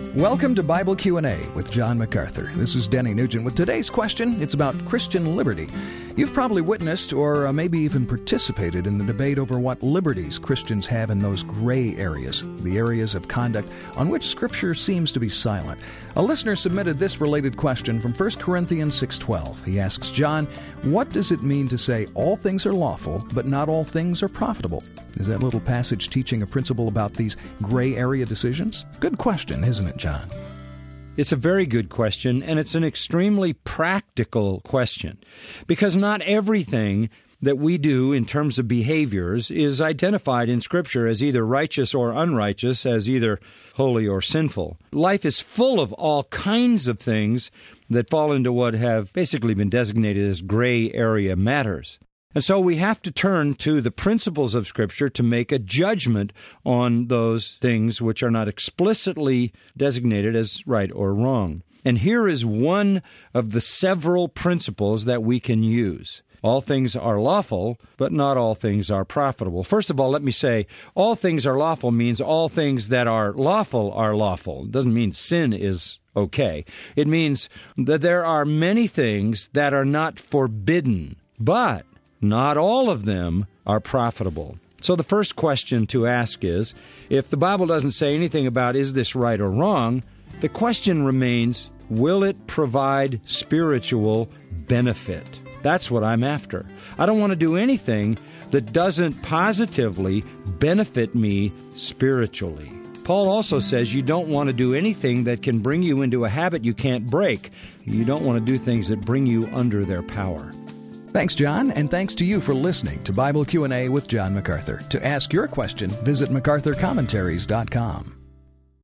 Welcome to Bible Q&A with John MacArthur. This is Denny Nugent with today's question. It's about Christian liberty. You've probably witnessed or maybe even participated in the debate over what liberties Christians have in those gray areas, the areas of conduct on which Scripture seems to be silent. A listener submitted this related question from 1 Corinthians 6:12. He asks, John, what does it mean to say all things are lawful, but not all things are profitable? Is that little passage teaching a principle about these gray area decisions? Good question, isn't it, John? It's a very good question, and it's an extremely practical question, because not everything that we do in terms of behaviors is identified in Scripture as either righteous or unrighteous, as either holy or sinful. Life is full of all kinds of things that fall into what have basically been designated as gray area matters. And so we have to turn to the principles of Scripture to make a judgment on those things which are not explicitly designated as right or wrong. And here is one of the several principles that we can use. All things are lawful, but not all things are profitable. First of all, let me say, all things are lawful means all things that are lawful are lawful. It doesn't mean sin is okay. It means that there are many things that are not forbidden, but not all of them are profitable. So the first question to ask is, if the Bible doesn't say anything about is this right or wrong, the question remains, will it provide spiritual benefit? That's what I'm after. I don't want to do anything that doesn't positively benefit me spiritually. Paul also says you don't want to do anything that can bring you into a habit you can't break. You don't want to do things that bring you under their power. Thanks, John, and thanks to you for listening to Bible Q&A with John MacArthur. To ask your question, visit MacArthurCommentaries.com.